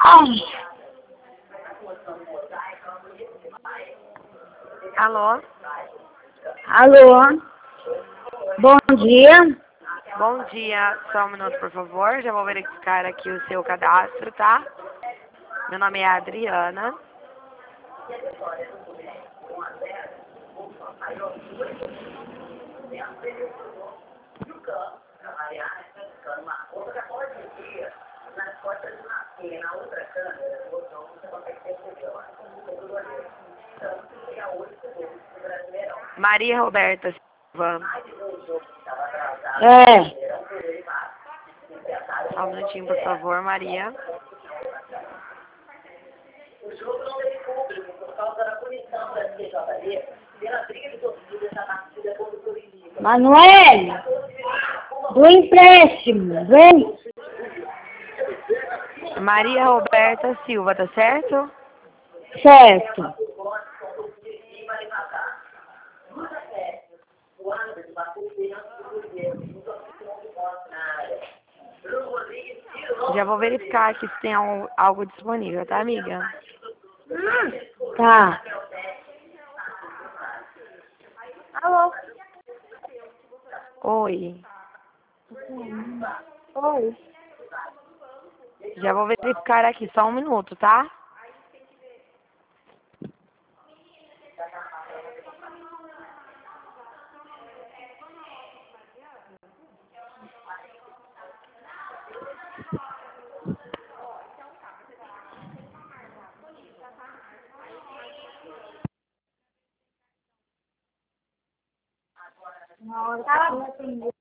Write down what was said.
Alô? Alô? Bom dia. Bom dia, só um minuto, por favor. Já vou verificar aqui o seu cadastro, tá? Meu nome é Adriana. Maria Roberta Silva. É. Só um minutinho, por favor, Maria. Manoel, do empréstimo, vem? Maria Roberta Silva, tá certo? Certo. Já vou verificar aqui se tem algo disponível, tá, amiga? Tá. Alô? Oi. Oi. Já vou verificar aqui, só um minuto, tá? Não, tá.